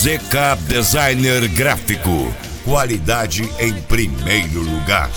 ZK Designer Gráfico. Qualidade em primeiro lugar.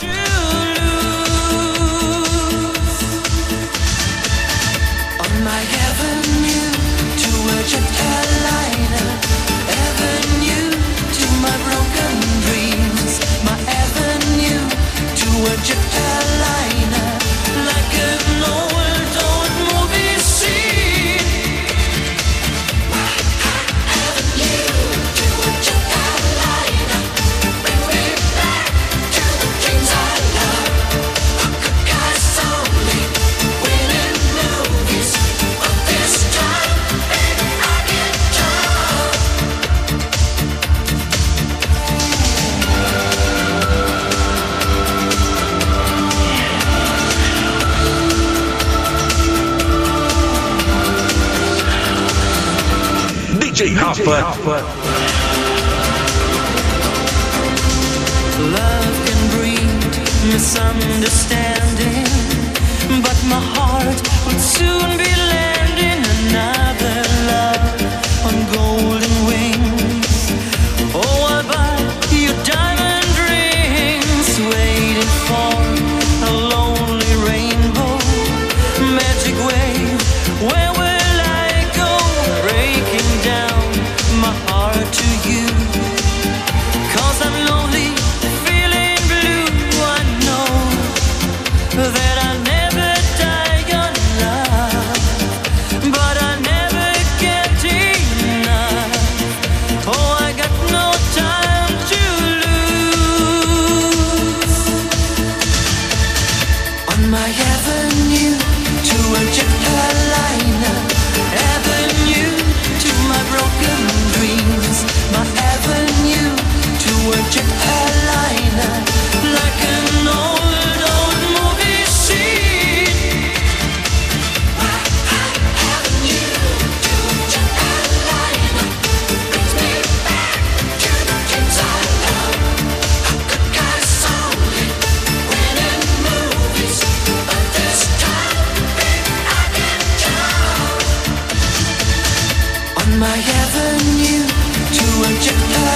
On my avenue to a jet airliner, avenue to my broken dreams, my avenue to a jet airliner, like an old movie scene. My avenue to a jet airliner brings me back to the dreams I love. A good guy's only winning movies, but this time, baby, I get drunk. DJ Rafa. Love can breed misunderstanding, but my heart would soon be landing another love on golden wings. Oh, I'll buy you diamond rings, waiting for a lonely rainbow, magic wave. Where will I go? Breaking down my heart to you. 'Cause I'm lonely, feeling blue. I know that I'll never die young love, but I never get enough. Oh, I got no time to lose. On my avenue to a jet airliner, avenue to my broken dreams, my avenue to a jet airliner, like an old movie scene. My avenue to a jet airliner brings me back to the dreams I love. A good guy's only winning movies, but this time, baby, I get drunk. On my avenue to a jet